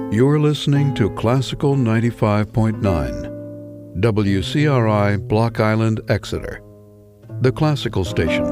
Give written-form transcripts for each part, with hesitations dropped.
You're listening to Classical 95.9, WCRI Block Island, Exeter, the classical station.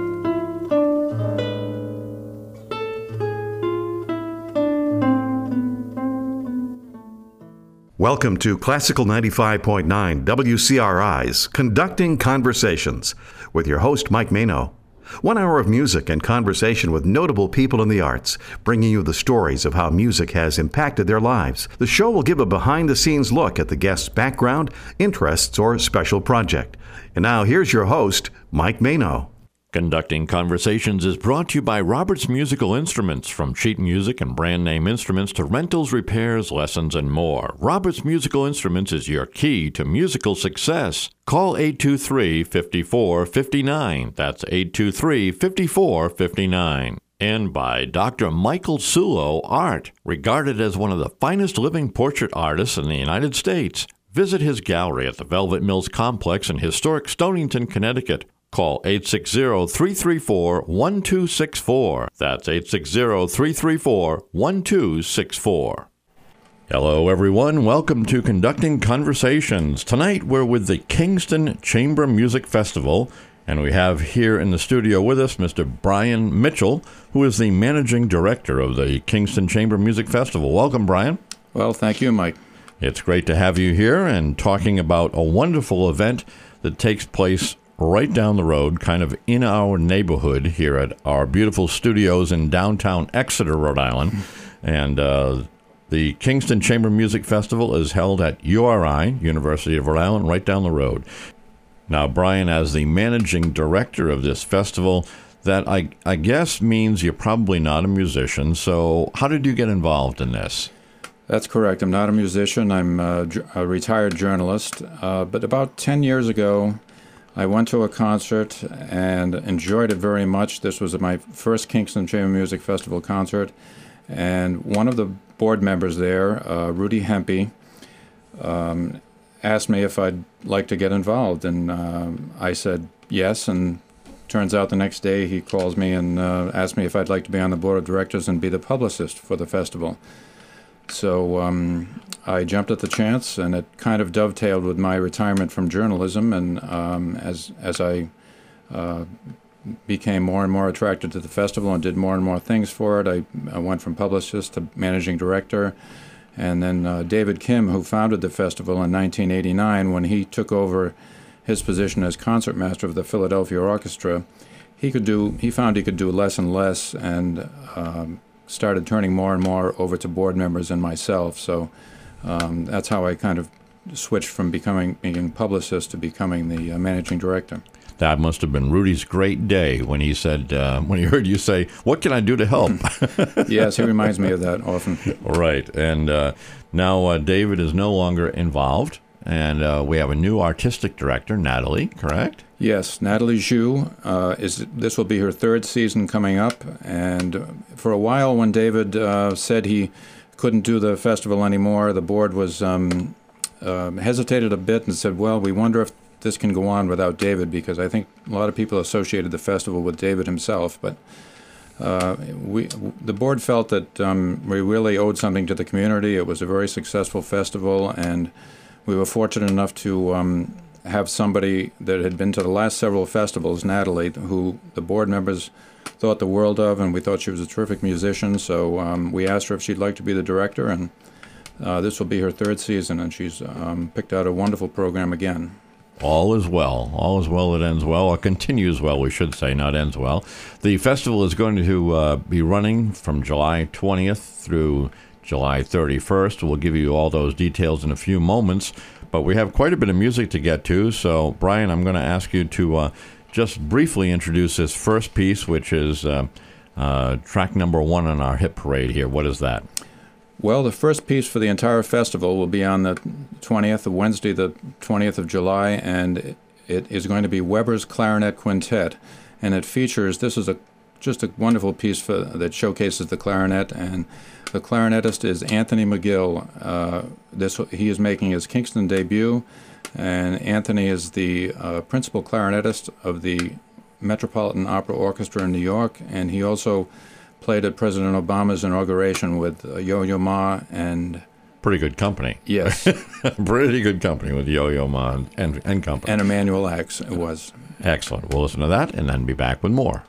Welcome to Classical 95.9 WCRI's Conducting Conversations with your host, Mike Mano. 1 hour of music and conversation with notable people in the arts, bringing you the stories of how music has impacted their lives. The show will give a behind-the-scenes look at the guest's background, interests, or special project. And now here's your host, Mike Mano. Conducting Conversations is brought to you by Roberts Musical Instruments. From sheet music and brand name instruments to rentals, repairs, lessons, and more. Roberts Musical Instruments is your key to musical success. Call 823-5459. That's 823-5459. And by Dr. Michael Sulo Art, regarded as one of the finest living portrait artists in the United States. Visit his gallery at the Velvet Mills Complex in historic Stonington, Connecticut. Call 860-334-1264. That's 860-334-1264. Hello, everyone. Welcome to Conducting Conversations. Tonight, we're with the Kingston Chamber Music Festival, and we have here in the studio with us Mr. Brian Mitchell, who is the managing director of the Kingston Chamber Music Festival. Welcome, Brian. Well, thank you, Mike. It's great to have you here and talking about a wonderful event that takes place right down the road, kind of in our neighborhood here at our beautiful studios in downtown Exeter, Rhode Island. And the Kingston Chamber Music Festival is held at URI, University of Rhode Island, right down the road. Now, Brian, as the managing director of this festival, that I guess means you're probably not a musician. So how did you get involved in this? That's correct. I'm not a musician. I'm a retired journalist. But about 10 years ago, I went to a concert and enjoyed it very much. This was my first Kingston Chamber Music Festival concert. And one of the board members there, Rudy Hempy, asked me if I'd like to get involved. And I said yes. And turns out the next day he calls me and asked me if I'd like to be on the board of directors and be the publicist for the festival. So I jumped at the chance, and it kind of dovetailed with my retirement from journalism. And as I became more and more attracted to the festival and did more and more things for it, I went from publicist to managing director. And then David Kim, who founded the festival in 1989, when he took over his position as concertmaster of the Philadelphia Orchestra, he found he could do less and less, and started turning more and more over to board members and myself. So that's how I kind of switched from being publicist to becoming the managing director. That must have been Rudy's great day when he said, when he heard you say, "What can I do to help?" Yes, he reminds me of that often. Right. And now David is no longer involved, and we have a new artistic director, Natalie, correct? Yes, Natalie Zhu. This will be her third season coming up. And for a while, when David said he couldn't do the festival anymore, the board was hesitated a bit and said, well, we wonder if this can go on without David, because I think a lot of people associated the festival with David himself. But the board felt that we really owed something to the community. It was a very successful festival, and we were fortunate enough to have somebody that had been to the last several festivals, Natalie, who the board members thought the world of, and we thought she was a terrific musician. So we asked her if she'd like to be the director, and this will be her third season, and she's picked out a wonderful program again. All is well. All is well that ends well, or continues well, we should say, not ends well. The festival is going to be running from July 20th through July 31st. We'll give you all those details in a few moments, but we have quite a bit of music to get to. So, Brian, I'm going to ask you to just briefly introduce this first piece, which is track number 1 on our hit parade here. What is that? Well, the first piece for the entire festival will be on the 20th, Wednesday, the 20th of July, and it is going to be Weber's Clarinet Quintet. And it features, this is just a wonderful piece that showcases the clarinet, and the clarinetist is Anthony McGill. He is making his Kingston debut, and Anthony is the principal clarinetist of the Metropolitan Opera Orchestra in New York, and he also played at President Obama's inauguration with Yo-Yo Ma and... Pretty good company. Yes. Pretty good company with Yo-Yo Ma and company. And Emanuel X it was. Excellent. We'll listen to that and then be back with more.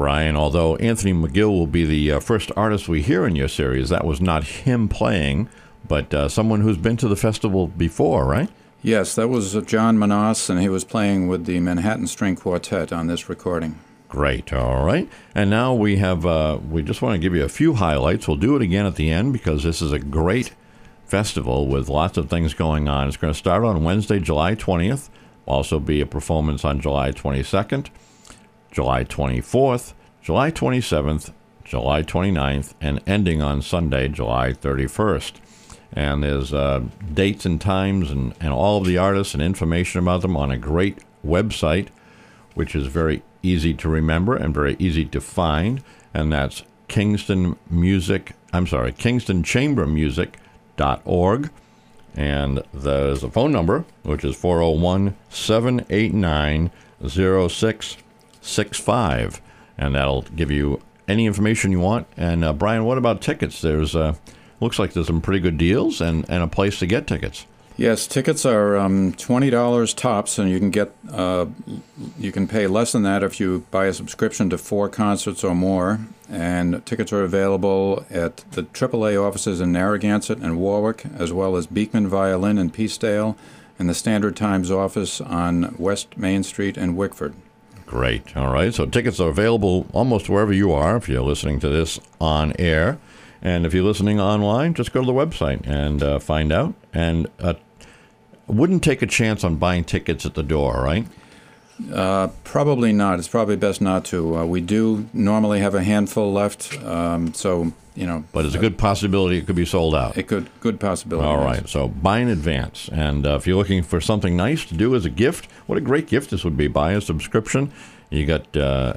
Brian. Although Anthony McGill will be the first artist we hear in your series, that was not him playing, but someone who's been to the festival before, right? Yes, that was John Manasse, and he was playing with the Manhattan String Quartet on this recording. Great. All right. And now we have, we just want to give you a few highlights. We'll do it again at the end because this is a great festival with lots of things going on. It's going to start on Wednesday, July 20th. Also be a performance on July 22nd, July 24th, July 27th, July 29th, and ending on Sunday, July 31st. And there's dates and times and all of the artists and information about them on a great website, which is very easy to remember and very easy to find, and that's KingstonChamberMusic.org. And there's a phone number, which is 401-789-0665, and that'll give you any information you want. And Brian, what about tickets? There's looks like there's some pretty good deals and a place to get tickets. Yes, tickets are $20 tops, and you can pay less than that if you buy a subscription to 4 concerts or more. And tickets are available at the AAA offices in Narragansett and Warwick, as well as Beekman Violin in Peacedale, and the Standard Times office on West Main Street in Wickford. Great. All right. So tickets are available almost wherever you are if you're listening to this on air. And if you're listening online, just go to the website and find out. And wouldn't take a chance on buying tickets at the door, right? Probably not. It's probably best not to. We do normally have a handful left, so, you know. But it's a good possibility it could be sold out. Good possibility. All yes. right, so buy in advance. And if you're looking for something nice to do as a gift, what a great gift this would be. Buy a subscription. You got,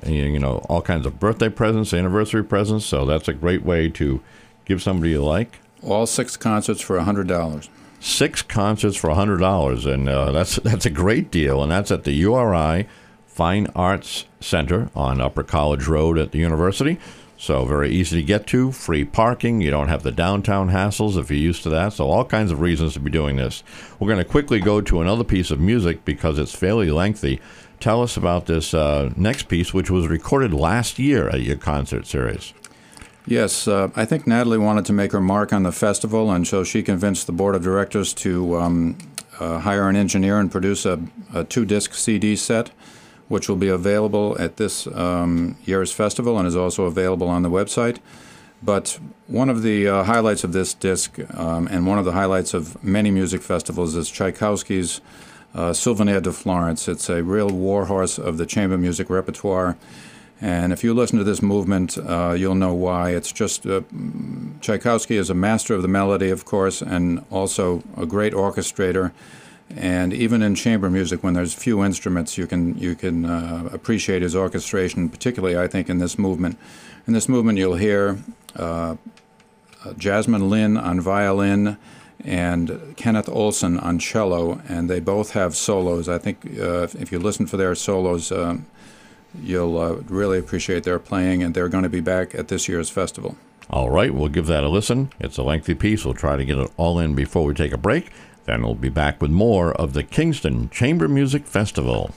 all kinds of birthday presents, anniversary presents, so that's a great way to give somebody you like. All 6 concerts for $100. 6 concerts for $100, and that's a great deal, and that's at the URI Fine Arts Center on Upper College Road at the university. So very easy to get to, free parking. You don't have the downtown hassles if you're used to that. So all kinds of reasons to be doing this. We're going to quickly go to another piece of music because it's fairly lengthy. Tell us about this next piece, which was recorded last year at your concert series. Yes, I think Natalie wanted to make her mark on the festival, and so she convinced the board of directors to hire an engineer and produce a 2-disc CD set, which will be available at this year's festival and is also available on the website. But one of the highlights of this disc, and one of the highlights of many music festivals, is Tchaikovsky's Souvenir de Florence. It's a real warhorse of the chamber music repertoire. And if you listen to this movement, you'll know why. It's just Tchaikovsky is a master of the melody, of course, and also a great orchestrator. And even in chamber music, when there's few instruments, you can appreciate his orchestration, particularly, I think, in this movement. In this movement, you'll hear Jasmine Lynn on violin and Kenneth Olson on cello, and they both have solos. I think if you listen for their solos, you'll really appreciate their playing, and they're going to be back at this year's festival. All right, we'll give that a listen. It's a lengthy piece. We'll try to get it all in before we take a break. Then we'll be back with more of the Kingston Chamber Music Festival.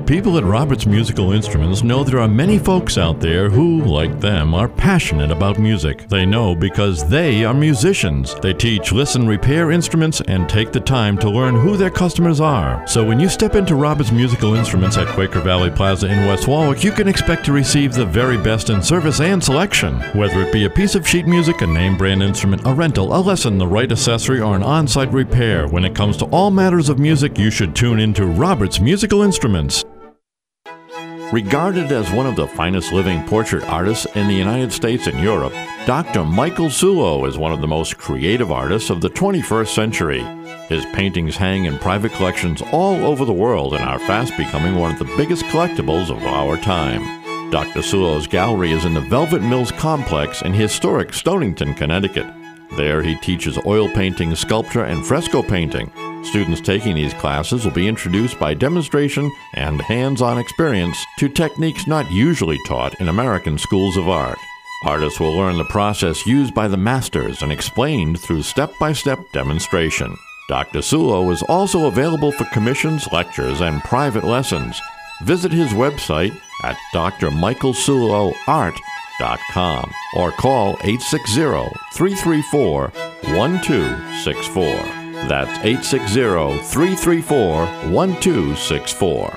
people at Roberts Musical Instruments know there are many folks out there who, like them, are passionate about music. They know because they are musicians. They teach, listen, repair instruments, and take the time to learn who their customers are. So when you step into Roberts Musical Instruments at Quaker Valley Plaza in West Warwick, you can expect to receive the very best in service and selection. Whether it be a piece of sheet music, a name brand instrument, a rental, a lesson, the right accessory, or an on-site repair, when it comes to all matters of music, you should tune into Roberts Musical Instruments. Regarded as one of the finest living portrait artists in the United States and Europe, Dr. Michael Sulo is one of the most creative artists of the 21st century. His paintings hang in private collections all over the world and are fast becoming one of the biggest collectibles of our time. Dr. Sulo's gallery is in the Velvet Mills Complex in historic Stonington, Connecticut. There he teaches oil painting, sculpture, and fresco painting. Students taking these classes will be introduced by demonstration and hands-on experience to techniques not usually taught in American schools of art. Artists will learn the process used by the masters and explained through step-by-step demonstration. Dr. Sulo is also available for commissions, lectures, and private lessons. Visit his website at drmichaelsuloart.com or call 860-334-1264. That's 860-334-1264.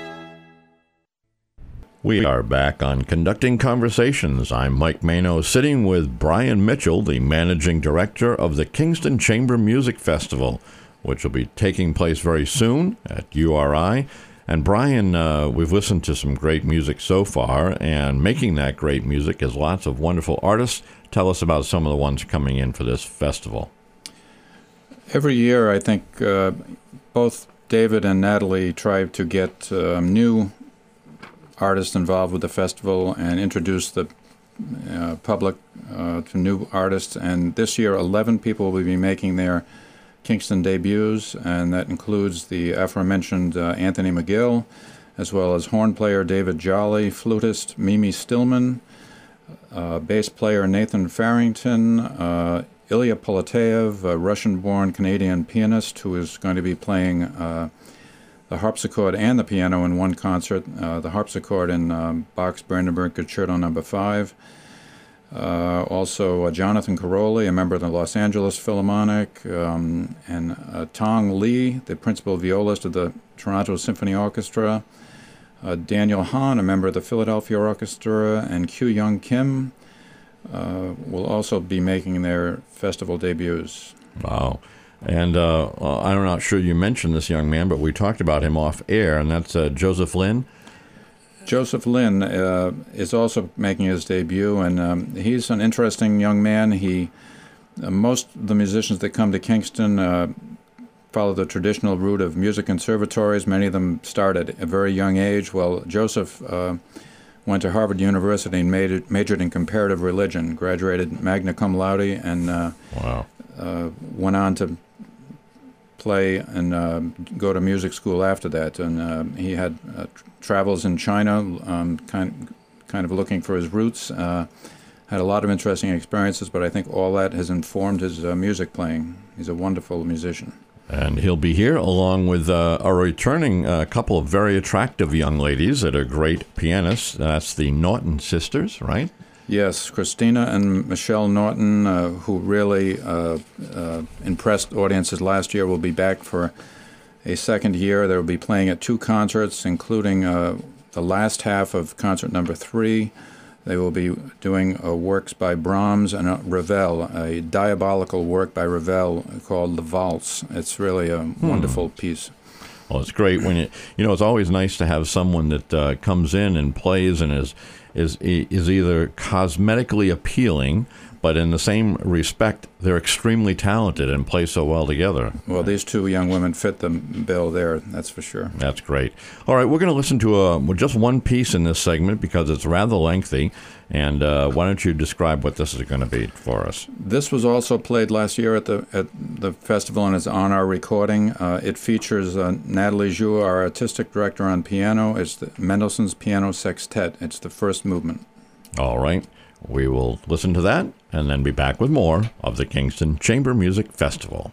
We are back on Conducting Conversations. I'm Mike Mano, sitting with Brian Mitchell, the managing director of the Kingston Chamber Music Festival, which will be taking place very soon at URI. And Brian, we've listened to some great music so far, and making that great music is lots of wonderful artists. Tell us about some of the ones coming in for this festival. Every year, I think both David and Natalie try to get new artists involved with the festival and introduce the public to new artists. And this year, 11 people will be making their Kingston debuts, and that includes the aforementioned Anthony McGill, as well as horn player David Jolly, flutist Mimi Stillman, bass player Nathan Farrington, Ilya Polateev, a Russian-born Canadian pianist who is going to be playing the harpsichord and the piano in one concert, the harpsichord in Bach's Brandenburg Concerto No. 5. Also Jonathan Caroli, a member of the Los Angeles Philharmonic, and Tong Lee, the principal violist of the Toronto Symphony Orchestra, Daniel Hahn, a member of the Philadelphia Orchestra, and Kyu Young Kim will also be making their festival debuts. Wow. And I'm not sure you mentioned this young man, but we talked about him off air, and that's Joseph Lin. Joseph Lin is also making his debut, and he's an interesting young man. Most of the musicians that come to Kingston follow the traditional route of music conservatories. Many of them start at a very young age. Well, Joseph went to Harvard University and majored in comparative religion, graduated magna cum laude, and went on to play and go to music school after that. And he had travels in China, kind of looking for his roots. Had a lot of interesting experiences, but I think all that has informed his music playing. He's a wonderful musician. And he'll be here along with a returning couple of very attractive young ladies that are great pianists. That's the Norton sisters, right? Yes, Christina and Michelle Norton, who really impressed audiences last year, will be back for a second year. They'll be playing at 2 concerts, including the last half of concert number 3. They will be doing works by Brahms and Ravel, a diabolical work by Ravel called The Valse. It's really a wonderful piece. Well, it's great when it's always nice to have someone that comes in and plays and is either cosmetically appealing, but in the same respect, they're extremely talented and play so well together. Well, these 2 young women fit the bill there, that's for sure. That's great. All right, we're going to listen to just one piece in this segment because it's rather lengthy. And why don't you describe what this is going to be for us? This was also played last year at the festival and is on our recording. It features Natalie Zhu, our artistic director on piano. It's Mendelssohn's Piano Sextet. It's the first movement. All right. We will listen to that and then be back with more of the Kingston Chamber Music Festival.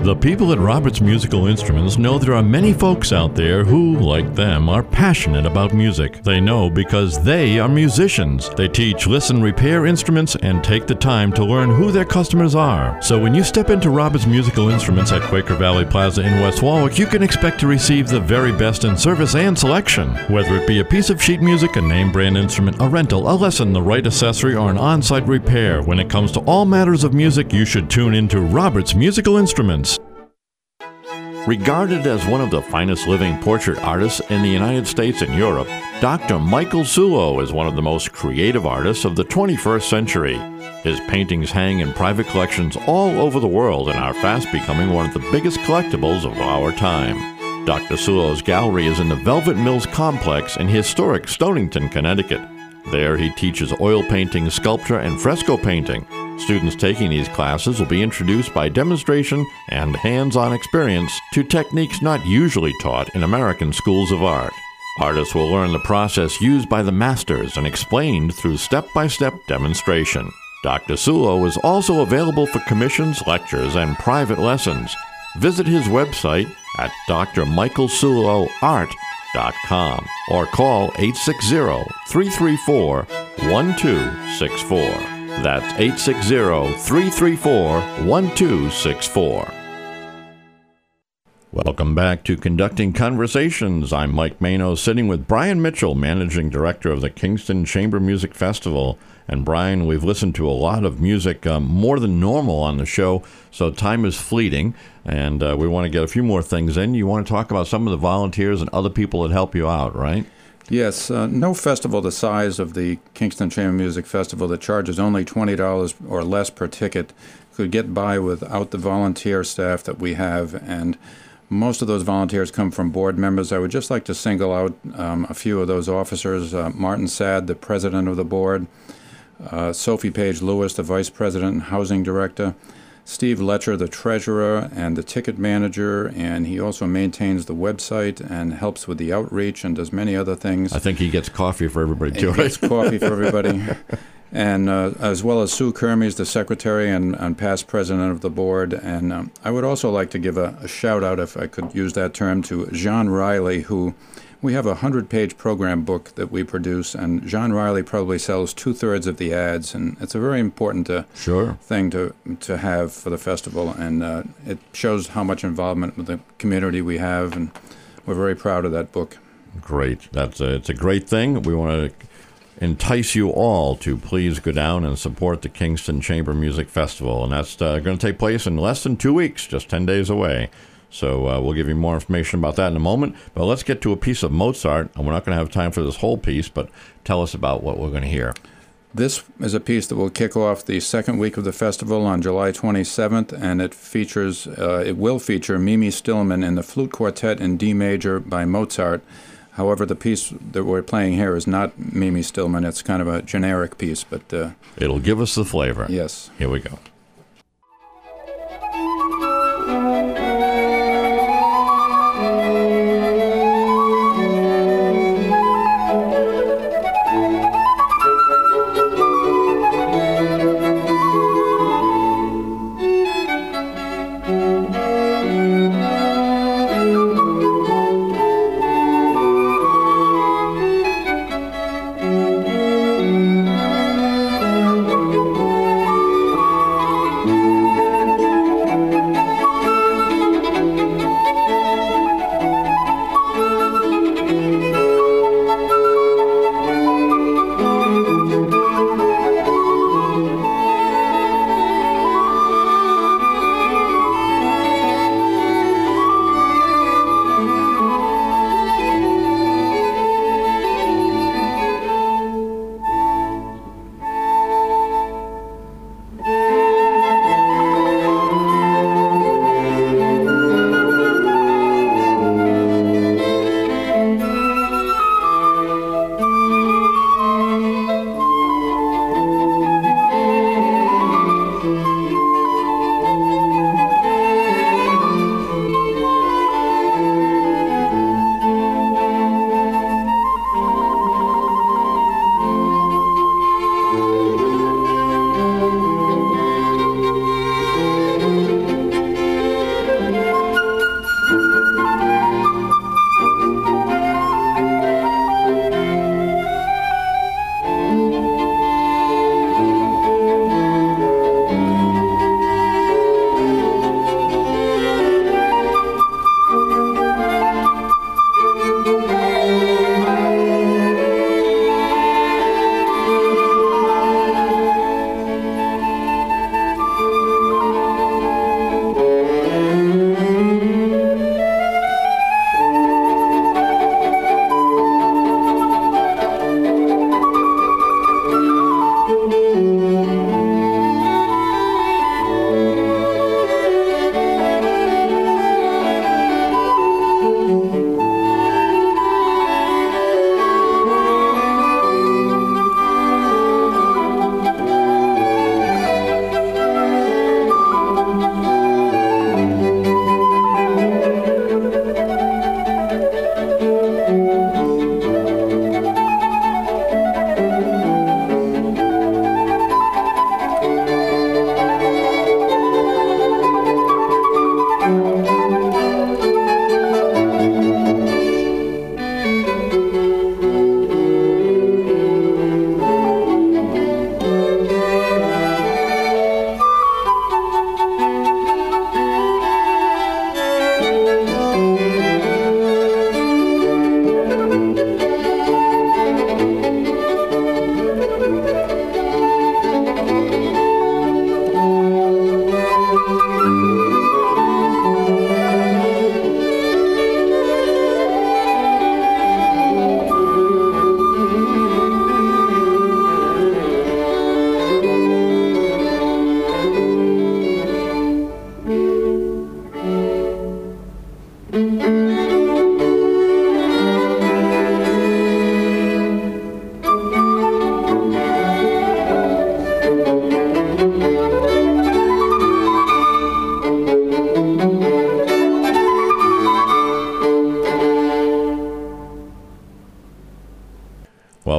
The people at Roberts Musical Instruments know there are many folks out there who, like them, are passionate about music. They know because they are musicians. They teach, listen, repair instruments, and take the time to learn who their customers are. So when you step into Roberts Musical Instruments at Quaker Valley Plaza in West Warwick, you can expect to receive the very best in service and selection. Whether it be a piece of sheet music, a name brand instrument, a rental, a lesson, the right accessory, or an on-site repair, when it comes to all matters of music, you should tune into Roberts Musical Instruments. Regarded as one of the finest living portrait artists in the United States and Europe, Dr. Michael Sulo is one of the most creative artists of the 21st century. His paintings hang in private collections all over the world and are fast becoming one of the biggest collectibles of our time. Dr. Sulo's gallery is in the Velvet Mills Complex in historic Stonington, Connecticut. There he teaches oil painting, sculpture, and fresco painting. Students taking these classes will be introduced by demonstration and hands-on experience to techniques not usually taught in American schools of art. Artists will learn the process used by the masters and explained through step-by-step demonstration. Dr. Sulo is also available for commissions, lectures, and private lessons. Visit his website at drmichaelsuloart.com or call 860-334-1264. That's 860-334-1264. Welcome back to Conducting Conversations. I'm Mike Mano, sitting with Brian Mitchell, Managing Director of the Kingston Chamber Music Festival. And Brian, we've listened to a lot of music, more than normal on the show, so time is fleeting, and we want to get a few more things in. You want to talk about some of the volunteers and other people that help you out, right? Yes, no festival the size of the Kingston Chamber Music Festival that charges only $20 or less per ticket could get by without the volunteer staff that we have, and most of those volunteers come from board members. I would just like to single out a few of those officers. Martin Sadd, the president of the board, Sophie Page Lewis, the vice president and housing director, Steve Letcher, the treasurer and the ticket manager, and he also maintains the website and helps with the outreach and does many other things. I think he gets coffee for everybody, too. He gets coffee for everybody. And as well as Sue Kermes, the secretary and past president of the board. And I would also like to give a shout-out, if I could use that term, to John Riley, who we have a 100-page program book that we produce, and John Riley probably sells 2/3 of the ads, and it's a very important thing to have for the festival, and it shows how much involvement with the community we have, and we're very proud of that book. Great. It's a great thing. We want to entice you all to please go down and support the Kingston Chamber Music Festival, and that's going to take place in less than 2 weeks, just 10 days away. So we'll give you more information about that in a moment. But let's get to a piece of Mozart, and we're not going to have time for this whole piece, but tell us about what we're going to hear. This is a piece that will kick off the second week of the festival on July 27th, and it will feature Mimi Stillman in the Flute Quartet in D major by Mozart. However, the piece that we're playing here is not Mimi Stillman. It's kind of a generic piece, but it'll give us the flavor. Yes. Here we go.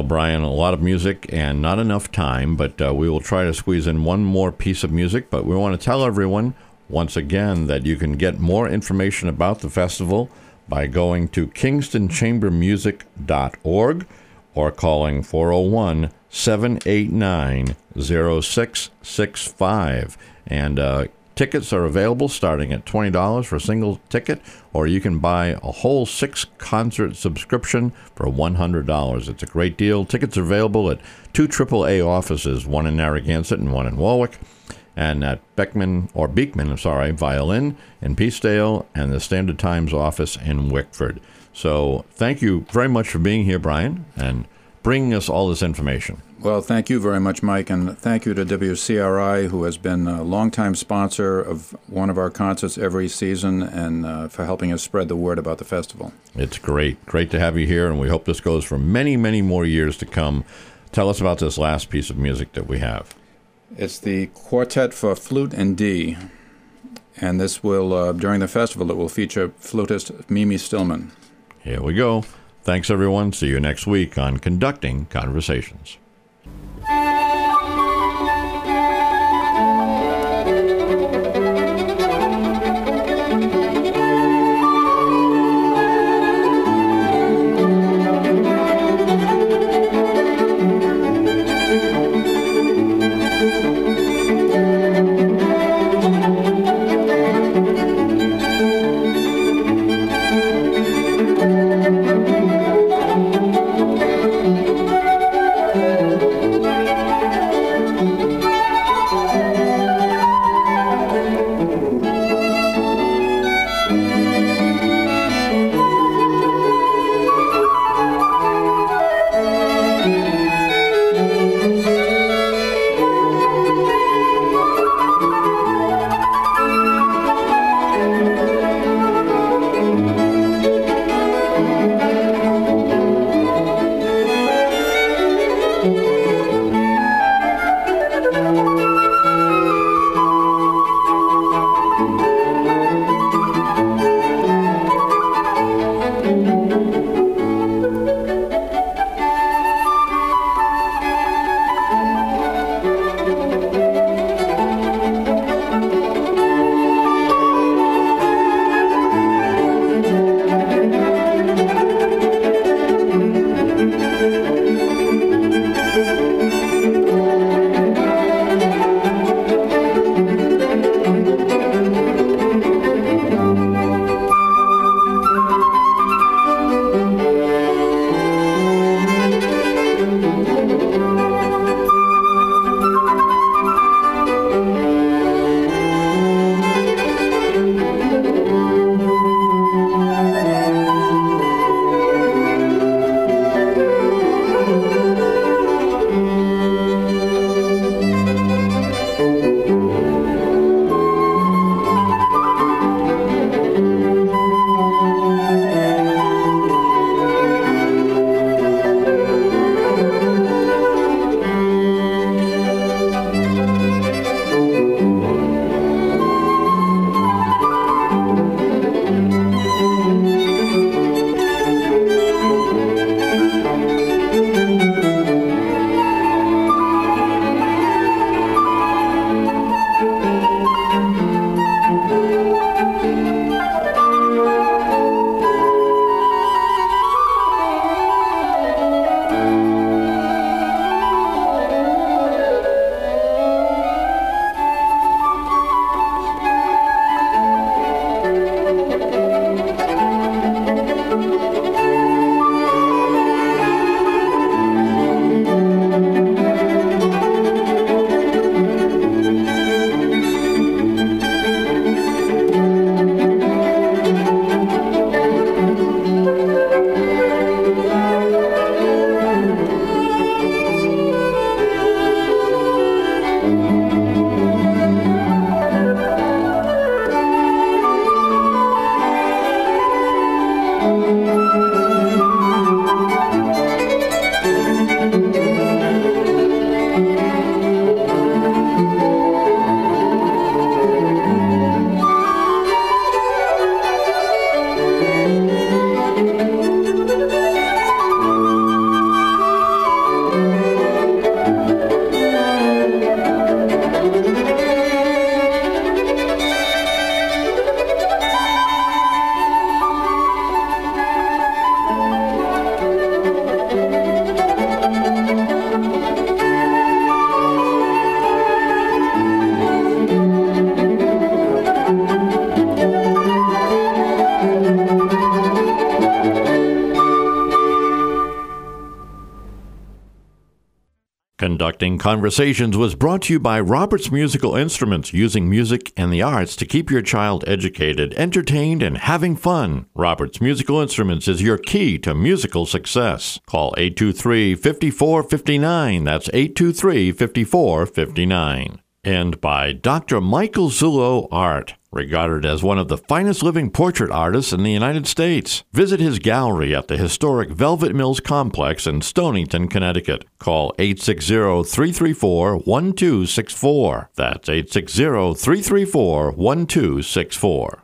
Brian, a lot of music and not enough time, but we will try to squeeze in one more piece of music. But we want to tell everyone, once again, that you can get more information about the festival by going to kingstonchambermusic.org or calling 401-789-0665. And tickets are available starting at $20 for a single ticket, or you can buy a whole 6-concert subscription for $100. It's a great deal. Tickets are available at 2 AAA offices, one in Narragansett and one in Warwick, and at Beekman Violin in Peacedale, and the Standard Times office in Wickford. So thank you very much for being here, Brian, and bringing us all this information. Well, thank you very much, Mike, and thank you to WCRI, who has been a longtime sponsor of one of our concerts every season, and for helping us spread the word about the festival. It's great to have you here, and we hope this goes for many, many more years to come. Tell us about this last piece of music that we have. It's the Quartet for Flute and D, and this will, during the festival, it will feature flutist Mimi Stillman. Here we go. Thanks, everyone. See you next week on Conducting Conversations. Conducting Conversations was brought to you by Roberts Musical Instruments, using music and the arts to keep your child educated, entertained, and having fun. Roberts Musical Instruments is your key to musical success. Call 823-5459. That's 823-5459. And by Dr. Michael Zullo Art, regarded as one of the finest living portrait artists in the United States. Visit his gallery at the historic Velvet Mills Complex in Stonington, Connecticut. Call 860-334-1264. That's 860-334-1264.